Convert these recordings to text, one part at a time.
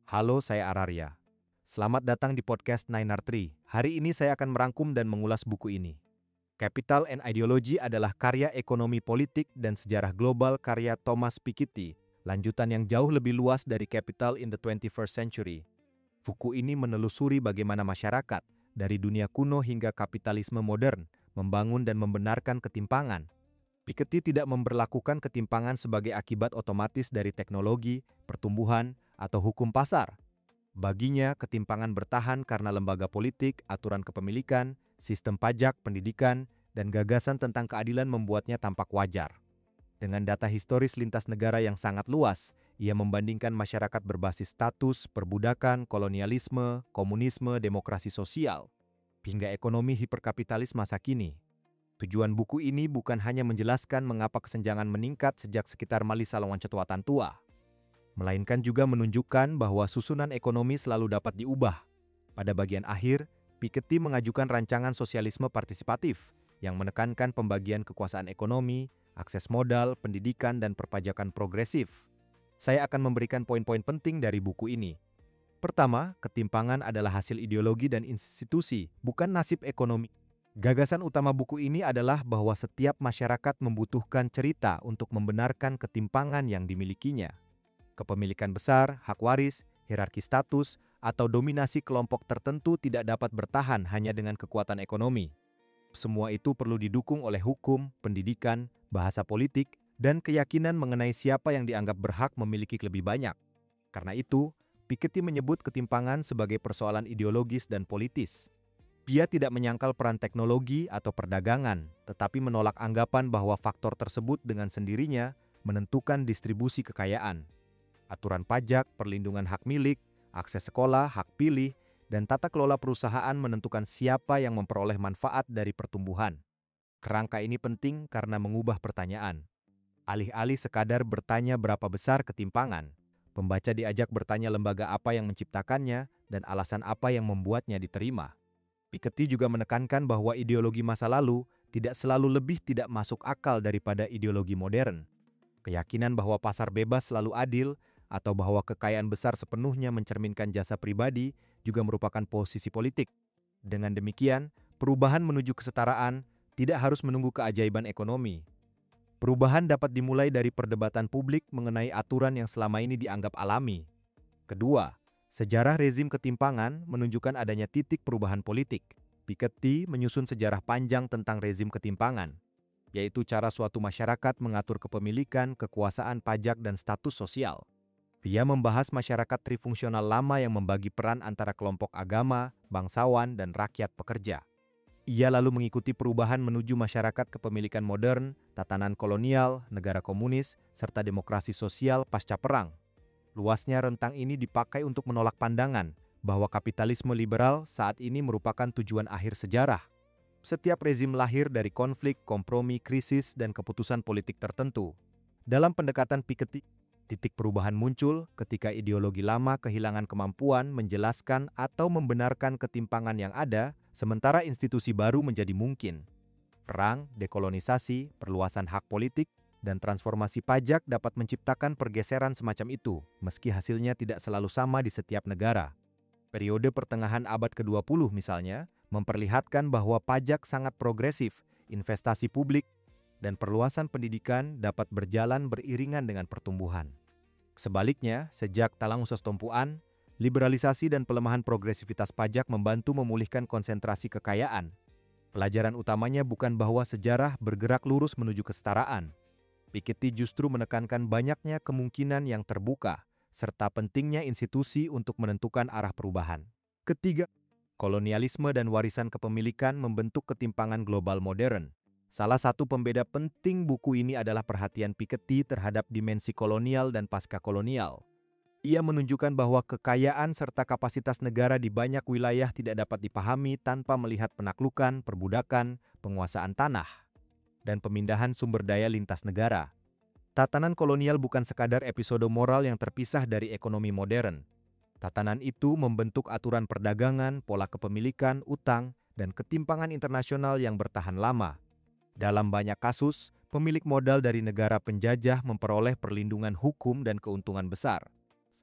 Halo, saya Araria. Selamat datang di podcast 9R3. Hari ini saya akan merangkum dan mengulas buku ini. Capital and Ideology adalah karya ekonomi politik dan sejarah global karya Thomas Piketty, lanjutan yang jauh lebih luas dari Capital in the 21st Century. Buku ini menelusuri bagaimana masyarakat, dari dunia kuno hingga kapitalisme modern, membangun dan membenarkan ketimpangan. Piketty tidak memberlakukan ketimpangan sebagai akibat otomatis dari teknologi, pertumbuhan, atau hukum pasar. Baginya, ketimpangan bertahan karena lembaga politik, aturan kepemilikan, sistem pajak, pendidikan, dan gagasan tentang keadilan membuatnya tampak wajar. Dengan data historis lintas negara yang sangat luas, ia membandingkan masyarakat berbasis status, perbudakan, kolonialisme, komunisme, demokrasi sosial, hingga ekonomi hiperkapitalis masa kini. Tujuan buku ini bukan hanya menjelaskan mengapa kesenjangan meningkat sejak sekitar Malisa lawan Cetuatan tua, melainkan juga menunjukkan bahwa susunan ekonomi selalu dapat diubah. Pada bagian akhir, Piketty mengajukan rancangan sosialisme partisipatif yang menekankan pembagian kekuasaan ekonomi, akses modal, pendidikan, dan perpajakan progresif. Saya akan memberikan poin-poin penting dari buku ini. Pertama, ketimpangan adalah hasil ideologi dan institusi, bukan nasib ekonomi. Gagasan utama buku ini adalah bahwa setiap masyarakat membutuhkan cerita untuk membenarkan ketimpangan yang dimilikinya. Kepemilikan besar, hak waris, hierarki status, atau dominasi kelompok tertentu tidak dapat bertahan hanya dengan kekuatan ekonomi. Semua itu perlu didukung oleh hukum, pendidikan, bahasa politik, dan keyakinan mengenai siapa yang dianggap berhak memiliki lebih banyak. Karena itu, Piketty menyebut ketimpangan sebagai persoalan ideologis dan politis. Dia tidak menyangkal peran teknologi atau perdagangan, tetapi menolak anggapan bahwa faktor tersebut dengan sendirinya menentukan distribusi kekayaan. Aturan pajak, perlindungan hak milik, akses sekolah, hak pilih, dan tata kelola perusahaan menentukan siapa yang memperoleh manfaat dari pertumbuhan. Kerangka ini penting karena mengubah pertanyaan. Alih-alih sekadar bertanya berapa besar ketimpangan, pembaca diajak bertanya lembaga apa yang menciptakannya dan alasan apa yang membuatnya diterima. Piketty juga menekankan bahwa ideologi masa lalu tidak selalu lebih tidak masuk akal daripada ideologi modern. Keyakinan bahwa pasar bebas selalu adil atau bahwa kekayaan besar sepenuhnya mencerminkan jasa pribadi juga merupakan posisi politik. Dengan demikian, perubahan menuju kesetaraan tidak harus menunggu keajaiban ekonomi. Perubahan dapat dimulai dari perdebatan publik mengenai aturan yang selama ini dianggap alami. Kedua, sejarah rezim ketimpangan menunjukkan adanya titik perubahan politik. Piketty menyusun sejarah panjang tentang rezim ketimpangan, yaitu cara suatu masyarakat mengatur kepemilikan, kekuasaan pajak, dan status sosial. Dia membahas masyarakat trifungsional lama yang membagi peran antara kelompok agama, bangsawan, dan rakyat pekerja. Ia lalu mengikuti perubahan menuju masyarakat kepemilikan modern, tatanan kolonial, negara komunis, serta demokrasi sosial pasca perang. Luasnya rentang ini dipakai untuk menolak pandangan bahwa kapitalisme liberal saat ini merupakan tujuan akhir sejarah. Setiap rezim lahir dari konflik, kompromi, krisis, dan keputusan politik tertentu. Dalam pendekatan Piketty, titik perubahan muncul ketika ideologi lama kehilangan kemampuan menjelaskan atau membenarkan ketimpangan yang ada, sementara institusi baru menjadi mungkin. Perang, dekolonisasi, perluasan hak politik, dan transformasi pajak dapat menciptakan pergeseran semacam itu, meski hasilnya tidak selalu sama di setiap negara. Periode pertengahan abad ke-20 misalnya, memperlihatkan bahwa pajak sangat progresif, investasi publik, dan perluasan pendidikan dapat berjalan beriringan dengan pertumbuhan. Sebaliknya, sejak Talang Usas Tumpuan, liberalisasi dan pelemahan progresivitas pajak membantu memulihkan konsentrasi kekayaan. Pelajaran utamanya bukan bahwa sejarah bergerak lurus menuju kesetaraan. Piketty justru menekankan banyaknya kemungkinan yang terbuka, serta pentingnya institusi untuk menentukan arah perubahan. Ketiga, kolonialisme dan warisan kepemilikan membentuk ketimpangan global modern. Salah satu pembeda penting buku ini adalah perhatian Piketty terhadap dimensi kolonial dan pasca-kolonial. Ia menunjukkan bahwa kekayaan serta kapasitas negara di banyak wilayah tidak dapat dipahami tanpa melihat penaklukan, perbudakan, penguasaan tanah, dan pemindahan sumber daya lintas negara. Tatanan kolonial bukan sekadar episode moral yang terpisah dari ekonomi modern. Tatanan itu membentuk aturan perdagangan, pola kepemilikan, utang, dan ketimpangan internasional yang bertahan lama. Dalam banyak kasus, pemilik modal dari negara penjajah memperoleh perlindungan hukum dan keuntungan besar.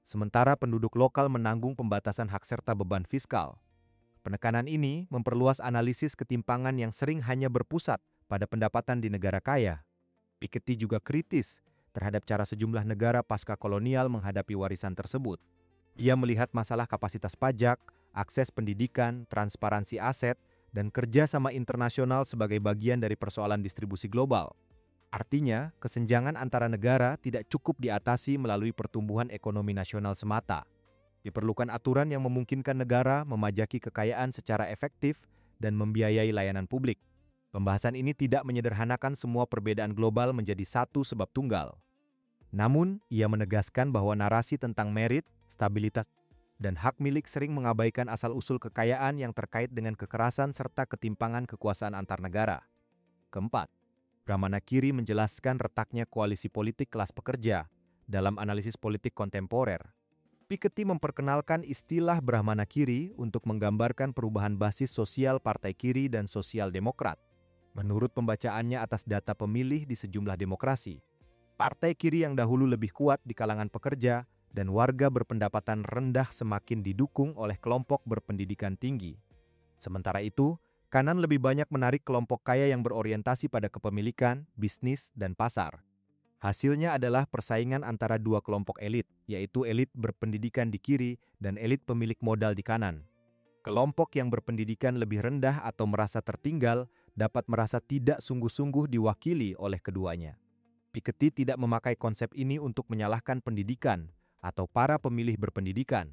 sementara penduduk lokal menanggung pembatasan hak serta beban fiskal. Penekanan ini memperluas analisis ketimpangan yang sering hanya berpusat pada pendapatan di negara kaya. Piketty juga kritis terhadap cara sejumlah negara pasca kolonial menghadapi warisan tersebut. Ia melihat masalah kapasitas pajak, akses pendidikan, transparansi aset, dan kerjasama internasional sebagai bagian dari persoalan distribusi global. Artinya, kesenjangan antara negara tidak cukup diatasi melalui pertumbuhan ekonomi nasional semata. Diperlukan aturan yang memungkinkan negara memajaki kekayaan secara efektif dan membiayai layanan publik. Pembahasan ini tidak menyederhanakan semua perbedaan global menjadi satu sebab tunggal. Namun, ia menegaskan bahwa narasi tentang merit, stabilitas, dan hak milik sering mengabaikan asal-usul kekayaan yang terkait dengan kekerasan serta ketimpangan kekuasaan antar negara. Keempat, Brahmana Kiri menjelaskan retaknya koalisi politik kelas pekerja dalam analisis politik kontemporer. Piketty memperkenalkan istilah Brahmana Kiri untuk menggambarkan perubahan basis sosial partai kiri dan sosial demokrat. Menurut pembacaannya atas data pemilih di sejumlah demokrasi, partai kiri yang dahulu lebih kuat di kalangan pekerja dan warga berpendapatan rendah semakin didukung oleh kelompok berpendidikan tinggi. Sementara itu, kanan lebih banyak menarik kelompok kaya yang berorientasi pada kepemilikan, bisnis, dan pasar. Hasilnya adalah persaingan antara dua kelompok elit, yaitu elit berpendidikan di kiri dan elit pemilik modal di kanan. Kelompok yang berpendidikan lebih rendah atau merasa tertinggal dapat merasa tidak sungguh-sungguh diwakili oleh keduanya. Piketty tidak memakai konsep ini untuk menyalahkan pendidikan atau para pemilih berpendidikan.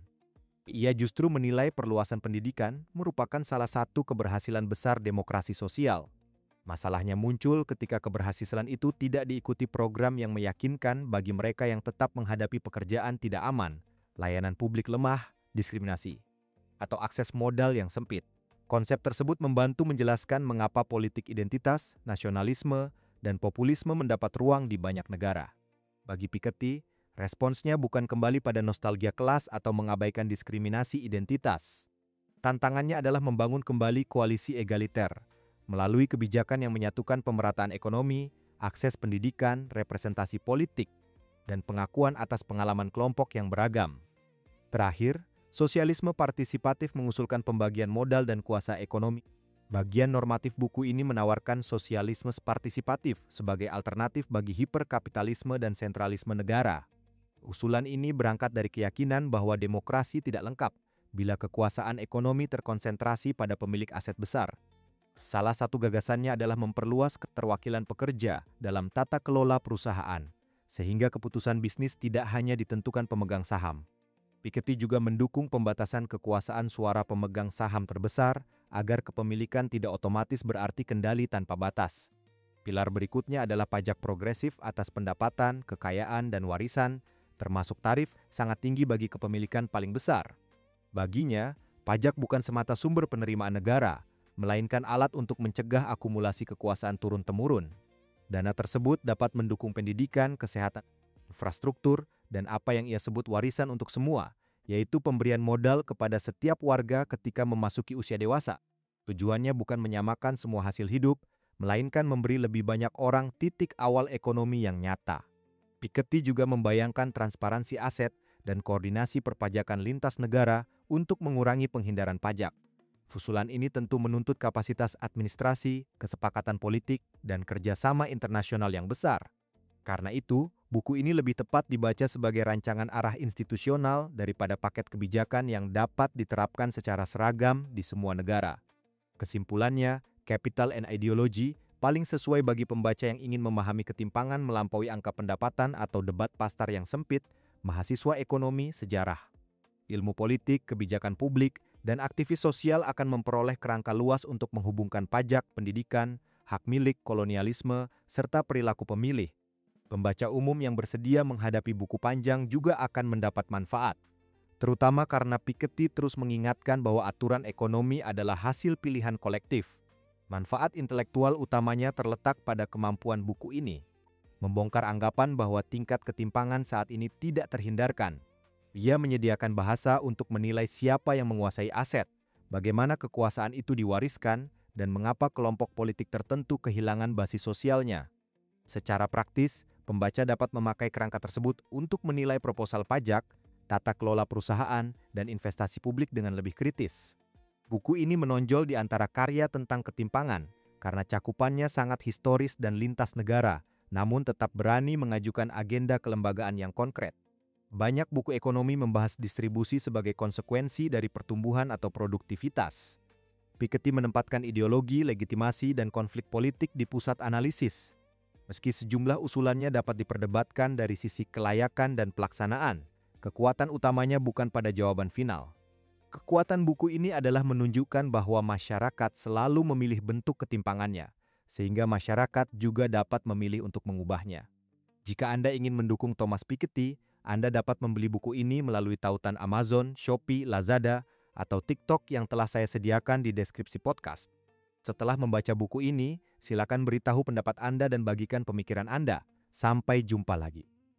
Ia justru menilai perluasan pendidikan merupakan salah satu keberhasilan besar demokrasi sosial. Masalahnya muncul ketika keberhasilan itu tidak diikuti program yang meyakinkan bagi mereka yang tetap menghadapi pekerjaan tidak aman, layanan publik lemah, diskriminasi, atau akses modal yang sempit. Konsep tersebut membantu menjelaskan mengapa politik identitas, nasionalisme, dan populisme mendapat ruang di banyak negara. Bagi Piketty, responsnya bukan kembali pada nostalgia kelas atau mengabaikan diskriminasi identitas. Tantangannya adalah membangun kembali koalisi egaliter, melalui kebijakan yang menyatukan pemerataan ekonomi, akses pendidikan, representasi politik, dan pengakuan atas pengalaman kelompok yang beragam. Terakhir, sosialisme partisipatif mengusulkan pembagian modal dan kuasa ekonomi. Bagian normatif buku ini menawarkan sosialisme partisipatif sebagai alternatif bagi hiperkapitalisme dan sentralisme negara. Usulan ini berangkat dari keyakinan bahwa demokrasi tidak lengkap bila kekuasaan ekonomi terkonsentrasi pada pemilik aset besar. Salah satu gagasannya adalah memperluas keterwakilan pekerja dalam tata kelola perusahaan, sehingga keputusan bisnis tidak hanya ditentukan pemegang saham. Piketty juga mendukung pembatasan kekuasaan suara pemegang saham terbesar agar kepemilikan tidak otomatis berarti kendali tanpa batas. Pilar berikutnya adalah pajak progresif atas pendapatan, kekayaan, dan warisan, termasuk tarif sangat tinggi bagi kepemilikan paling besar. Baginya, pajak bukan semata sumber penerimaan negara, melainkan alat untuk mencegah akumulasi kekuasaan turun-temurun. Dana tersebut dapat mendukung pendidikan, kesehatan, infrastruktur, dan apa yang ia sebut warisan untuk semua, yaitu pemberian modal kepada setiap warga ketika memasuki usia dewasa. Tujuannya bukan menyamakan semua hasil hidup, melainkan memberi lebih banyak orang titik awal ekonomi yang nyata. Piketty juga membayangkan transparansi aset dan koordinasi perpajakan lintas negara untuk mengurangi penghindaran pajak. Usulan ini tentu menuntut kapasitas administrasi, kesepakatan politik, dan kerjasama internasional yang besar. Karena itu, buku ini lebih tepat dibaca sebagai rancangan arah institusional daripada paket kebijakan yang dapat diterapkan secara seragam di semua negara. Kesimpulannya, Capital and Ideology paling sesuai bagi pembaca yang ingin memahami ketimpangan melampaui angka pendapatan atau debat pasar yang sempit, mahasiswa ekonomi, sejarah, ilmu politik, kebijakan publik, dan aktivis sosial akan memperoleh kerangka luas untuk menghubungkan pajak, pendidikan, hak milik, kolonialisme, serta perilaku pemilih. Pembaca umum yang bersedia menghadapi buku panjang juga akan mendapat manfaat, terutama karena Piketty terus mengingatkan bahwa aturan ekonomi adalah hasil pilihan kolektif. Manfaat intelektual utamanya terletak pada kemampuan buku ini membongkar anggapan bahwa tingkat ketimpangan saat ini tidak terhindarkan. Ia menyediakan bahasa untuk menilai siapa yang menguasai aset, bagaimana kekuasaan itu diwariskan, dan mengapa kelompok politik tertentu kehilangan basis sosialnya. Secara praktis, pembaca dapat memakai kerangka tersebut untuk menilai proposal pajak, tata kelola perusahaan, dan investasi publik dengan lebih kritis. Buku ini menonjol di antara karya tentang ketimpangan karena cakupannya sangat historis dan lintas negara, namun tetap berani mengajukan agenda kelembagaan yang konkret. Banyak buku ekonomi membahas distribusi sebagai konsekuensi dari pertumbuhan atau produktivitas. Piketty menempatkan ideologi, legitimasi, dan konflik politik di pusat analisis. Meski sejumlah usulannya dapat diperdebatkan dari sisi kelayakan dan pelaksanaan, kekuatan utamanya bukan pada jawaban final. Kekuatan buku ini adalah menunjukkan bahwa masyarakat selalu memilih bentuk ketimpangannya, sehingga masyarakat juga dapat memilih untuk mengubahnya. Jika Anda ingin mendukung Thomas Piketty, Anda dapat membeli buku ini melalui tautan Amazon, Shopee, Lazada, atau TikTok yang telah saya sediakan di deskripsi podcast. Setelah membaca buku ini, silakan beritahu pendapat Anda dan bagikan pemikiran Anda. Sampai jumpa lagi.